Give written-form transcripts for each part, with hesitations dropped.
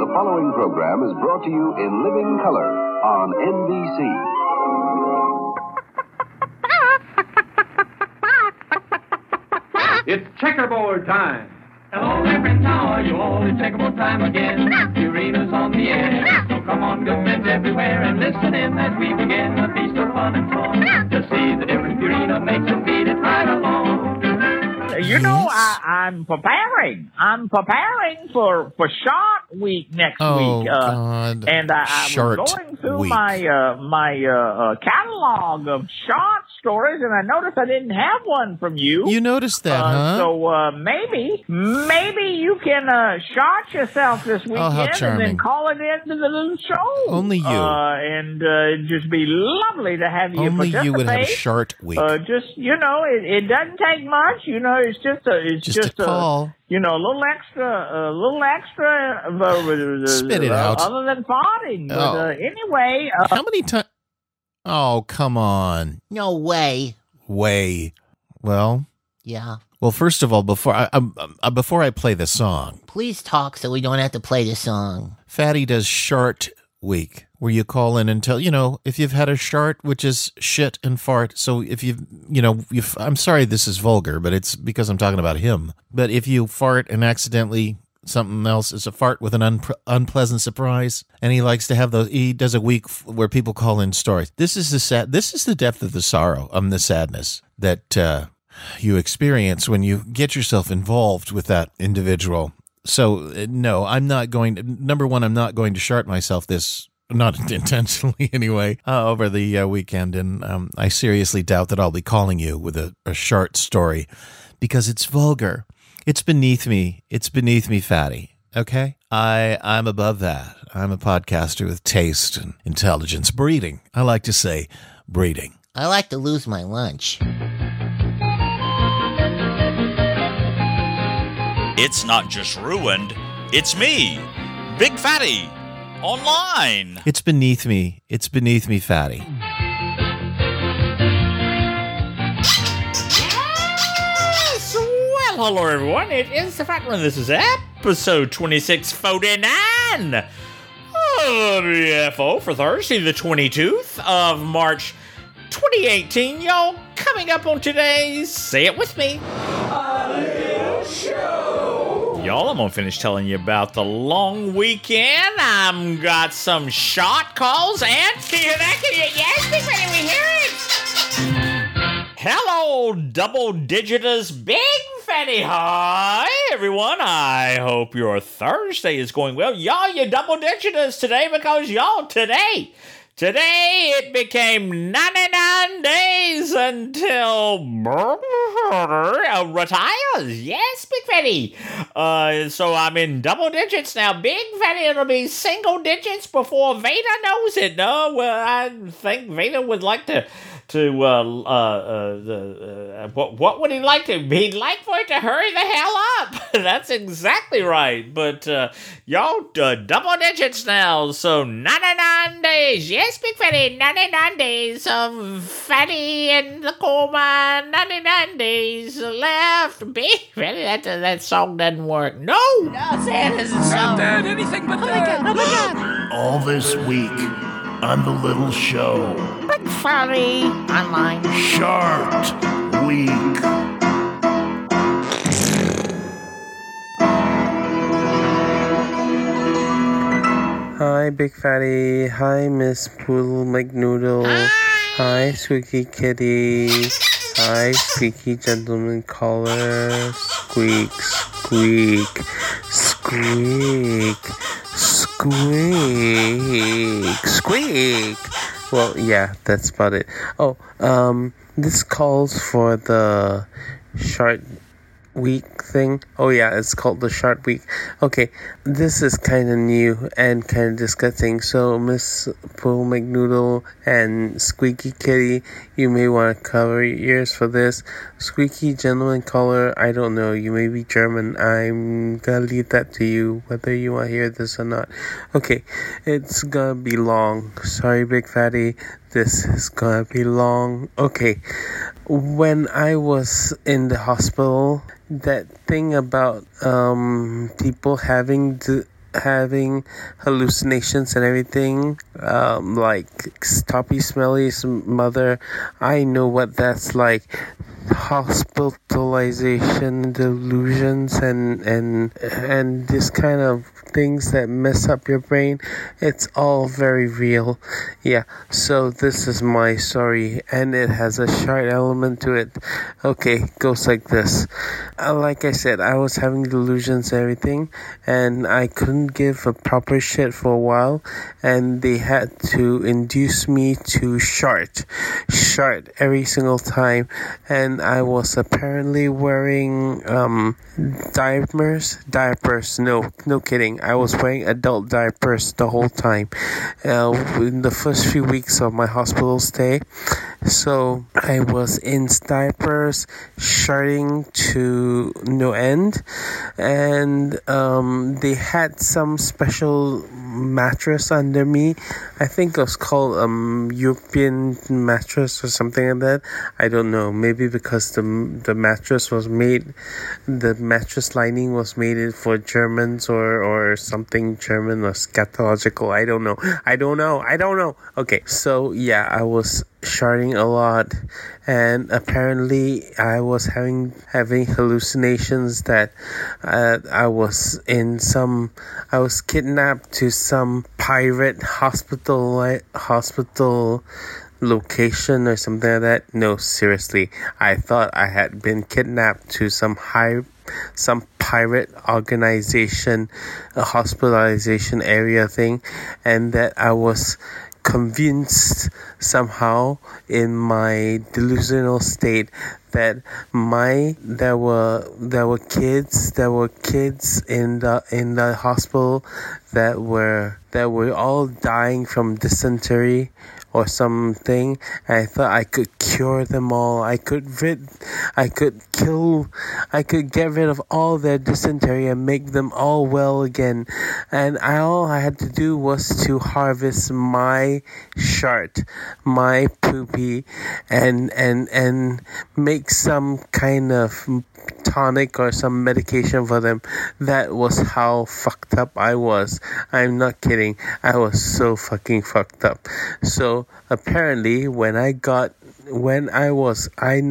The following program is brought to you in living color on NBC. It's checkerboard time. Hello there, friends, how are you all? It's checkerboard time again. Purina's on the air. So come on, good friends everywhere, and listen in as we begin a feast of fun and song. To see the difference Purina makes and feed it right along. You know, I'm preparing. I'm preparing for Shark Week next week. God. And I Shark was going through Week. my catalog of shark stories, and I noticed I didn't have one from you. You noticed that, huh? So maybe you can shark yourself this weekend how and charming. then call it into the little show. Only you. And it'd just be lovely to have you Only participate. you would have Shark Week. Just, you know, it doesn't take much. You know, it's just Just a call. You know, a little extra. Spit it out. Other than farting. Oh. But anyway. How many times? Oh, come on. No way. Well, Yeah. well. First of all, before I play the song, Please talk so we don't have to play the song. Fatty does Shart Week, where you call in and tell, if you've had a shart, which is shit and fart. So if I'm sorry this is vulgar, but it's because I'm talking about him. But if you fart and accidentally something else is a fart with an unpleasant surprise, and he likes to have those. He does a week where people call in stories. This is the depth of the sorrow, the sadness that you experience when you get yourself involved with that individual. So no, I'm not going to. Number one, I'm not going to shart myself not intentionally anyway, over the weekend, and I seriously doubt that I'll be calling you with a shart story, because it's vulgar. It's beneath me. It's beneath me, Fatty. Okay? I'm above that. I'm a podcaster with taste and intelligence. Breeding. I like to say breeding. I like to lose my lunch. It's not just ruined, it's me, Big Fatty, online. It's beneath me. It's beneath me, Fatty. Yes! Well, hello everyone, it is the Fat One. This is episode 2649 of the FO for Thursday, the 22th of March, 2018. Y'all, coming up on today's, say it with me, y'all, I'm gonna finish telling you about the long weekend. I've got some shot calls, and can you hear that? Yes, Big Fatty, we hear it. Hello, double digiters, Big Fatty. Hi, everyone. I hope your Thursday is going well. Y'all, you double digiters today, because y'all, today it became 99 days until retires. Yes, Big Fatty. So I'm in double digits now. Big Fatty, it'll be single digits before Vader knows it. No, well, I think Vader would like what would he like to? He'd like for it to hurry the hell up. That's exactly right. But y'all, double digits now. So 99 days. Yes, Big Fatty. 99 days of Fatty in the coal mine. 99 days left. Big Fatty. That song doesn't work. No, that isn't song. Dad, anything but that. Oh my God. All this week on the little show, Big Fatty online. Shark Week. Hi, Big Fatty. Hi, Miss Poodle McNoodle. Hi, Squeaky Kitty. Hi, Squeaky Gentleman Caller. Squeak, squeak, squeak, squeak, squeak. Well, yeah, that's about it. Oh, this calls for the Shark Week thing. Oh yeah, it's called the Shark Week. Okay, this is kind of new and kind of disgusting. So Miss Pool McNoodle and Squeaky Kitty, you may want to cover your ears for this. Squeaky Gentleman Caller, I don't know. You may be German. I'm gonna leave that to you, whether you want to hear this or not. Okay, it's gonna be long. Sorry, Big Fatty. This is gonna be long. Okay, when I was in the hospital, that thing about people having having hallucinations and everything, like Stoppy Smelly's mother. I know what that's like. Hospitalization delusions and this kind of things that mess up your brain. It's all very real. Yeah, so this is my story, and it has a short element to it. Okay, goes like this. Like I said, I was having delusions and everything, and I couldn't give a proper shit for a while, and they had to induce me to shart every single time, and I was apparently wearing diapers. No kidding. I was wearing adult diapers the whole time in the first few weeks of my hospital stay. So I was in diapers, sharting to no end, and they had some special mattress under me. I think it was called European mattress or something like that. I don't know. Maybe because the mattress lining was made for Germans or something German or scatological. I don't know. Okay, so yeah, I was sharting a lot, and apparently I was having hallucinations that I was kidnapped to some pirate hospital location or something like that. No, seriously, I thought I had been kidnapped to some pirate organization, a hospitalization area thing, and that I was convinced somehow in my delusional state that there were kids in the hospital that were all dying from dysentery or something. And I thought I could cure them all. I could get rid of all their dysentery and make them all well again. And all I had to do was to harvest my shart, my poopy, and make some kind of tonic or some medication for them. That was how fucked up I was. I'm not kidding. I was so fucking fucked up. So apparently when I was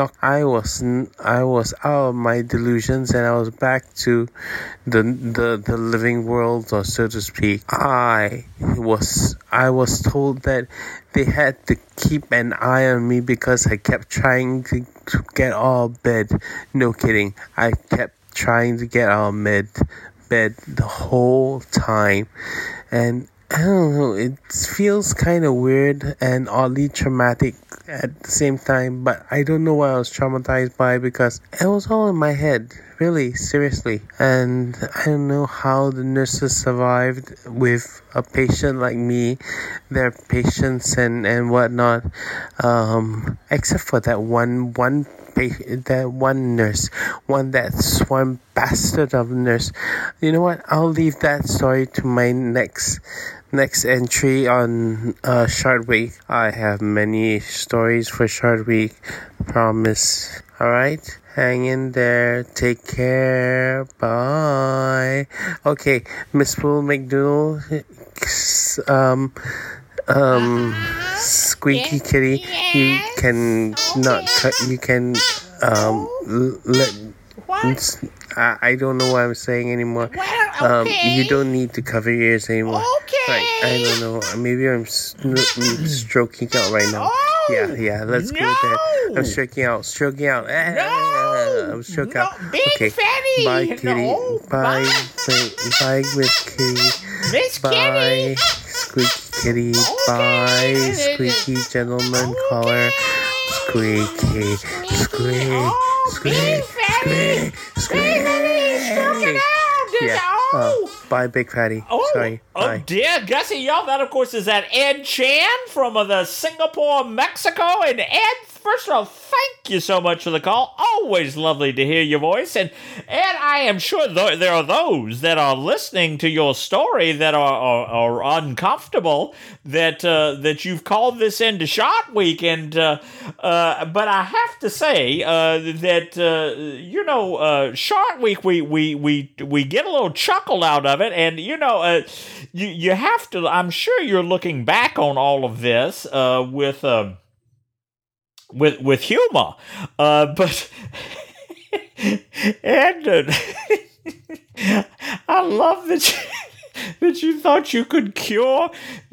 out of my delusions and I was back to the living world, or so to speak, I was told that they had to keep an eye on me because I kept trying to get out of bed. No kidding. I kept trying to get out of bed the whole time. And I don't know, it feels kind of weird and oddly traumatic at the same time, but I don't know what I was traumatized by because it was all in my head, really, seriously. And I don't know how the nurses survived with a patient like me, their patients and whatnot, except for that one bastard of a nurse. You know what? I'll leave that story to my next entry on Short Week. I have many stories for Short Week, promise. Alright, hang in there, take care, bye. Okay, Miss Poole McDoodle, Squeaky Kitty, you can not cut, you can let... What? I don't know what I'm saying anymore. Well, okay. You don't need to cover your ears anymore. Okay. Right, I don't know. Maybe I'm stroking out right now. Oh, yeah. Let's go there. I'm stroking out. No. I'm stroking out. Big okay. Fatty. Bye, Kitty. No. Bye, Miss Kitty. Miss Kitty. Bye, Squeaky Kitty. Okay. Bye, Squeaky Gentleman Caller. Squeaky. Squeak. Yeah. Bye, Big Fatty. Sorry. Bye. Dear Gussie, y'all, that of course is that Ed Chan from the Singapore, Mexico, and Ed, first of all, thank you so much for the call. Always lovely to hear your voice. And I am sure there are those that are listening to your story that are uncomfortable that you've called this into Shark Week. And but I have to say that Shark Week we get a little chuckle out of it, and you have to. I'm sure you're looking back on all of this with humor, but and I love that you thought you could cure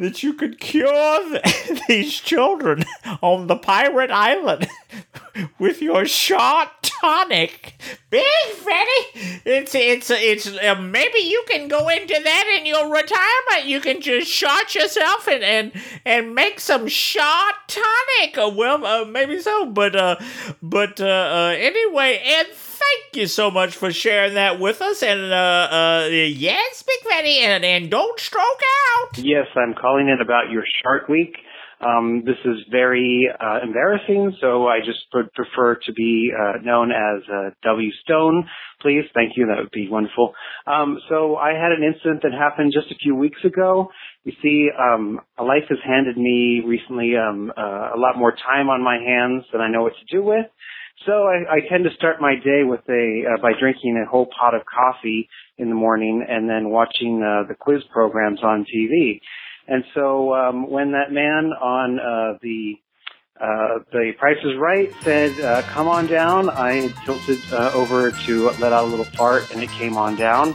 these children on the pirate island with your shark tonic. Big Fatty, it's maybe you can go into that in your retirement. You can just shot yourself and make some shark tonic. Well, maybe so, but anyway, and thank you so much for sharing that with us. And yes, Big Fatty, and don't stroke out. Yes, I'm calling in about your Shark Week. This is very embarrassing, so I just would prefer to be known as W. Stone, please. Thank you. That would be wonderful. So I had an incident that happened just a few weeks ago. You see, life has handed me recently a lot more time on my hands than I know what to do with. So I tend to start my day with by drinking a whole pot of coffee in the morning and then watching the quiz programs on TV. And so when that man on the Price is Right said, come on down, I tilted over to let out a little fart, and it came on down.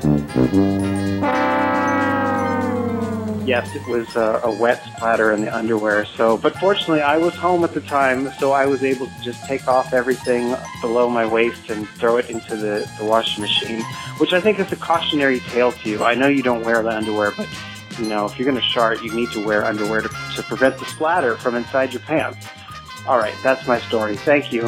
Yes, it was a wet splatter in the underwear. But fortunately, I was home at the time, so I was able to just take off everything below my waist and throw it into the washing machine, which I think is a cautionary tale to you. I know you don't wear the underwear, but if you're going to shart, you need to wear underwear to prevent the splatter from inside your pants. All right, that's my story. Thank you.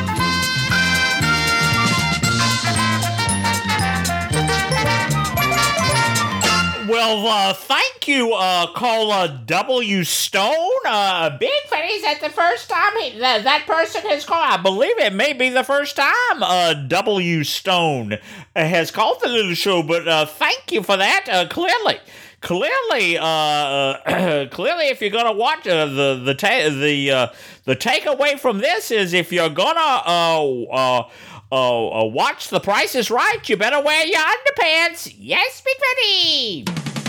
Well, thank you, caller W. Stone. Big Fatty's at the first time that person has called. I believe it may be the first time W. Stone has called the little show, but thank you for that. Clearly, if you're gonna watch the takeaway from this is if you're gonna watch The Price is Right, you better wear your underpants. Yes, Big Fatty.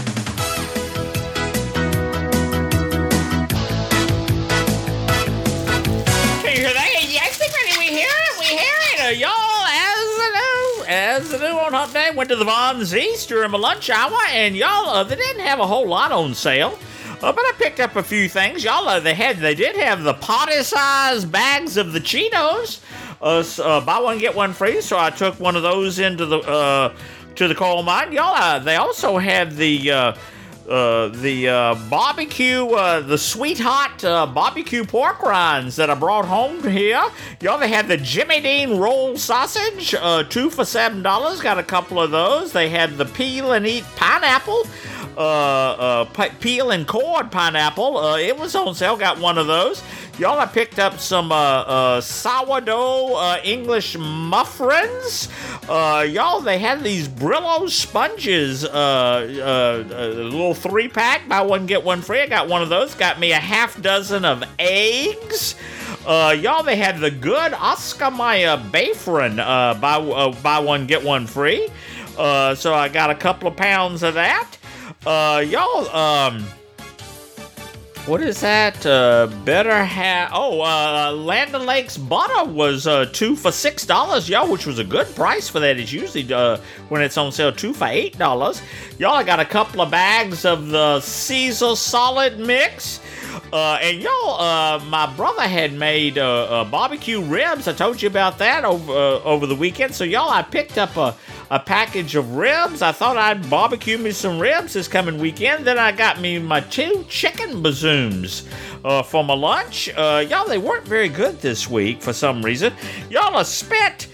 Can you hear that? Yes, Big Fatty. We hear it. Y'all, as the new on Hump Day, went to the Von Z's during my lunch hour, and y'all, they didn't have a whole lot on sale. But I picked up a few things. Y'all, they did have the potty-sized bags of the Cheetos. Buy one, get one free. So I took one of those into the to the coal mine. Y'all, they also had the barbecue, the sweet hot barbecue pork rinds that I brought home here. Y'all, they had the Jimmy Dean roll sausage, 2 for $7. Got a couple of those. They had the peel and eat pineapple. Peel and cord pineapple. It was on sale. Got one of those. Y'all, I picked up some sourdough English muffins. Y'all, they had these Brillo sponges, a little 3-pack. Buy one, get one free. I got one of those. Got me a half dozen of eggs. Y'all, they had the good Oscar Mayer Bayfrin, buy one, get one free. So I got a couple of pounds of that. Y'all, what is that? Better have... Land O'Lakes butter was 2 for $6, y'all, which was a good price for that. It's usually, when it's on sale, 2 for $8. Y'all, I got a couple of bags of the Caesar Solid Mix. And y'all, my brother had made barbecue ribs. I told you about that over the weekend. So y'all, I picked up a package of ribs. I thought I'd barbecue me some ribs this coming weekend. Then I got me my 2 chicken bazooms for my lunch. Y'all, they weren't very good this week for some reason. Y'all, I spent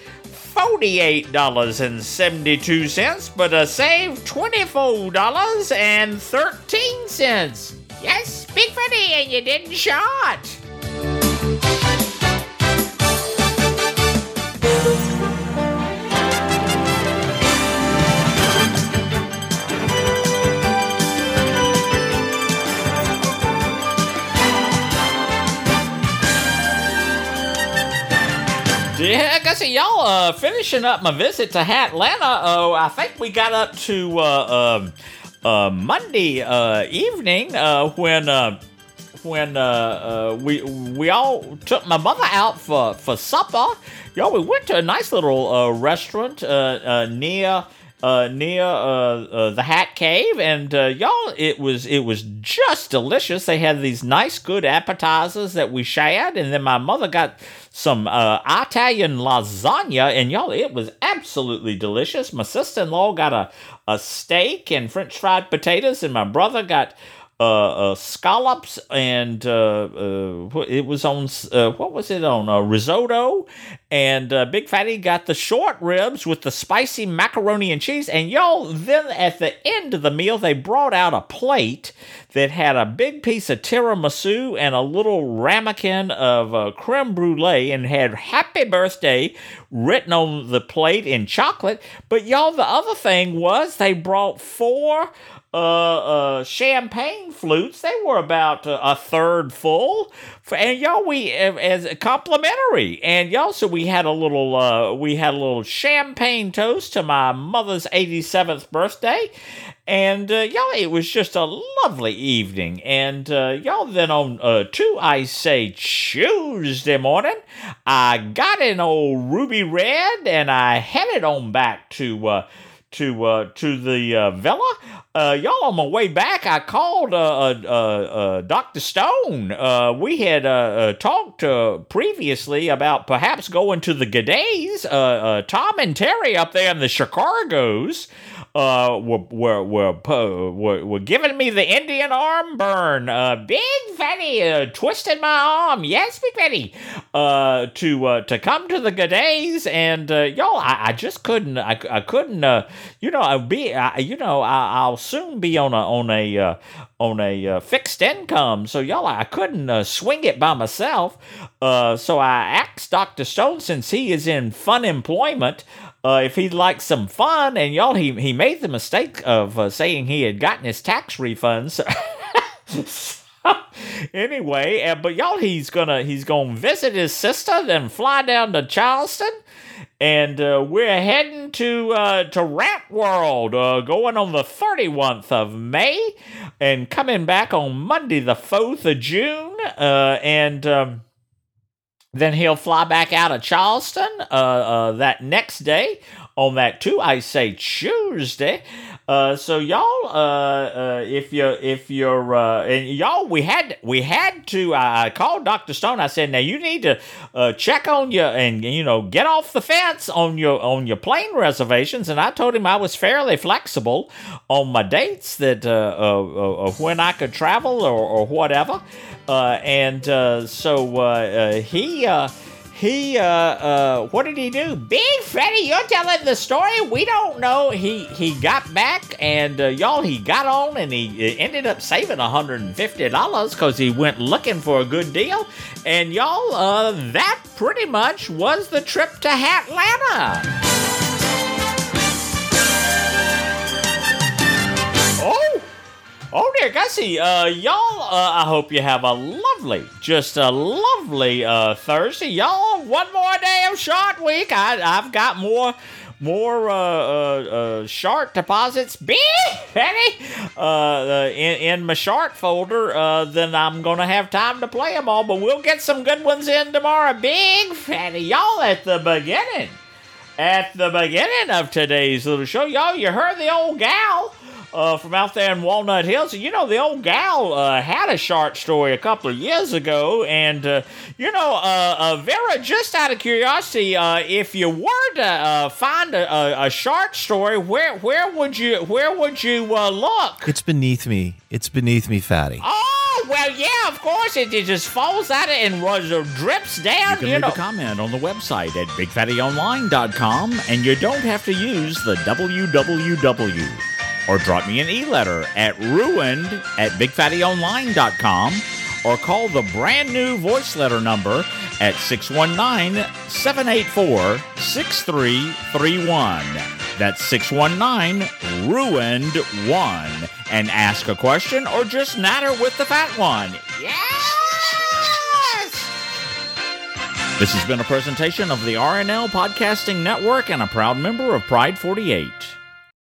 $48.72, but saved $24.13. Yes, Big Fatty, and you didn't shot. Yeah, Gussie, y'all, finishing up my visit to Atlanta, I think we got up to Monday evening when we all took my mother out for supper. Y'all, we went to a nice little restaurant near the Hat Cave, and y'all, it was just delicious. They had these nice, good appetizers that we shared, and then my mother got some Italian lasagna, and y'all, it was absolutely delicious. My sister-in-law got a steak and French fried potatoes, and my brother got scallops, and it was on what was it on risotto, and Big Fatty got the short ribs with the spicy macaroni and cheese. And y'all, then at the end of the meal, they brought out a plate that had a big piece of tiramisu and a little ramekin of creme brulee, and had happy birthday written on the plate in chocolate. But y'all, the other thing was they brought 4 champagne flutes. They were about a third full, and y'all, we as a complimentary. And y'all, so we had a little champagne toast to my mother's 87th birthday. And y'all, it was just a lovely evening. And y'all, then on Tuesday morning, I got an old Ruby Red, and I headed on back to the villa. Y'all, on my way back, I called Dr. Stone. We had talked previously about perhaps going to the G'days. Tom and Terry up there in the Chicago's were giving me the Indian arm burn. Big Fatty twisted my arm. Yes, Big Fatty. To come to the G'days, and y'all, I just couldn't. I couldn't. I'll soon be on a fixed income, so y'all, I couldn't swing it by myself. So I asked Dr. Stone, since he is in fun employment, if he'd like some fun. And y'all, he made the mistake of saying he had gotten his tax refunds. Anyway, but y'all, he's gonna visit his sister, then fly down to Charleston. And we're heading to Rant World, going on the 31th of May, and coming back on Monday, the 4th of June. And then he'll fly back out of Charleston that next day on that Tuesday. So y'all, if you're and y'all, we had to. I called Dr. Stone. I said, now you need to check on your, and get off the fence on your plane reservations. And I told him I was fairly flexible on my dates, that of when I could travel or whatever. So he what did he do? Big Fatty, you're telling the story? We don't know. He got back, and y'all, he got on, and he ended up saving $150 because he went looking for a good deal. And y'all, that pretty much was the trip to Atlanta. Oh dear, Gussie, y'all, I hope you have a lovely Thursday. Y'all, one more day of Short Week. I've got more short deposits, Big Fatty, in my short folder, then I'm going to have time to play them all. But we'll get some good ones in tomorrow, Big Fatty. Y'all, at the beginning of today's little show, y'all, you heard the old gal from out there in Walnut Hills. The old gal had a short story a couple of years ago, and Vera, just out of curiosity, if you were to find a short story, where would you look? It's beneath me, Fatty. Oh, well, yeah, of course. It just falls out and drips down. You can leave a comment on the website at BigFattyOnline.com, and you don't have to use the www. Or drop me an e-letter at ruined@BigFattyOnline.com, or call the brand new voice letter number at 619-784-6331. That's 619-RUINED-1. And ask a question or just natter with the fat one. Yes! This has been a presentation of the RNL Podcasting Network and a proud member of Pride 48.